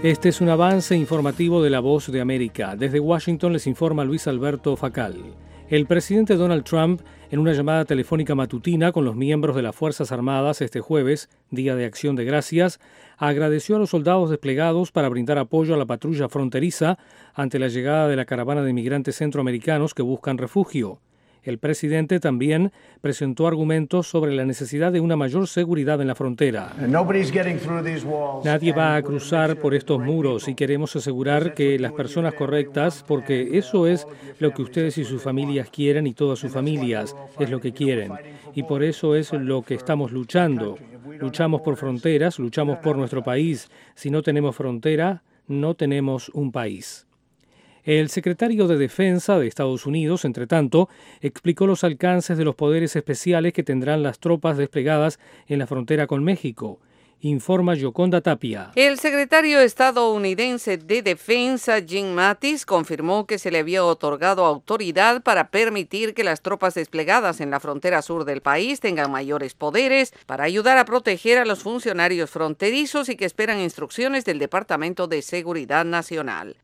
Este es un avance informativo de La Voz de América. Desde Washington les informa Luis Alberto Facal. El presidente Donald Trump, en una llamada telefónica matutina con los miembros de las Fuerzas Armadas este jueves, Día de Acción de Gracias, agradeció a los soldados desplegados para brindar apoyo a la patrulla fronteriza ante la llegada de la caravana de migrantes centroamericanos que buscan refugio. El presidente también presentó argumentos sobre la necesidad de una mayor seguridad en la frontera. Nadie va a cruzar por estos muros y queremos asegurar que las personas correctas, porque eso es lo que ustedes y sus familias quieren y todas sus familias es lo que quieren. Y por eso es lo que estamos luchando. Luchamos por fronteras, luchamos por nuestro país. Si no tenemos frontera, no tenemos un país. El secretario de Defensa de Estados Unidos, entre tanto, explicó los alcances de los poderes especiales que tendrán las tropas desplegadas en la frontera con México. Informa Yoconda Tapia. El secretario estadounidense de Defensa, Jim Mattis, confirmó que se le había otorgado autoridad para permitir que las tropas desplegadas en la frontera sur del país tengan mayores poderes para ayudar a proteger a los funcionarios fronterizos y que esperan instrucciones del Departamento de Seguridad Nacional.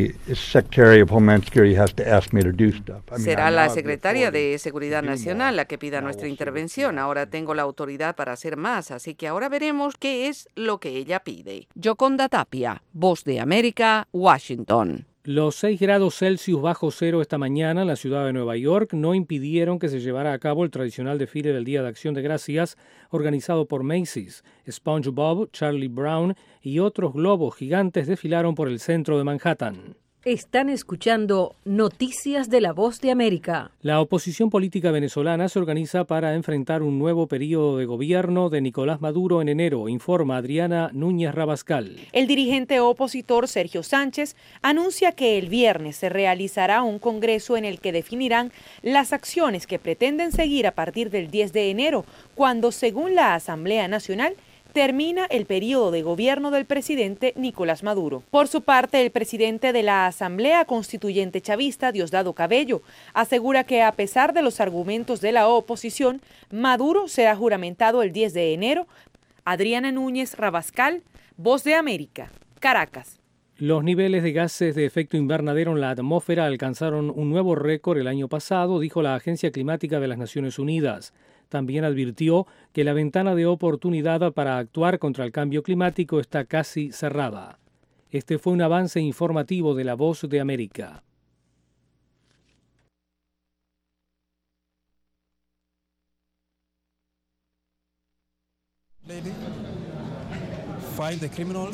Será la secretaria de Seguridad Nacional la que pida nuestra intervención. Ahora tengo la autoridad para hacer más, así que ahora veremos qué es lo que ella pide. Yoconda Tapia, Voz de América, Washington. Los 6 grados Celsius bajo cero esta mañana en la ciudad de Nueva York no impidieron que se llevara a cabo el tradicional desfile del Día de Acción de Gracias organizado por Macy's. SpongeBob, Charlie Brown y otros globos gigantes desfilaron por el centro de Manhattan. Están escuchando Noticias de La Voz de América. La oposición política venezolana se organiza para enfrentar un nuevo periodo de gobierno de Nicolás Maduro en enero, informa Adriana Núñez Rabascal. El dirigente opositor Sergio Sánchez anuncia que el viernes se realizará un congreso en el que definirán las acciones que pretenden seguir a partir del 10 de enero, cuando, según la Asamblea Nacional, termina el periodo de gobierno del presidente Nicolás Maduro. Por su parte, el presidente de la Asamblea Constituyente Chavista, Diosdado Cabello, asegura que a pesar de los argumentos de la oposición, Maduro será juramentado el 10 de enero. Adriana Núñez Rabascal, Voz de América, Caracas. Los niveles de gases de efecto invernadero en la atmósfera alcanzaron un nuevo récord el año pasado, dijo la Agencia Climática de las Naciones Unidas. También advirtió que la ventana de oportunidad para actuar contra el cambio climático está casi cerrada. Este fue un avance informativo de La Voz de América. Find the criminals.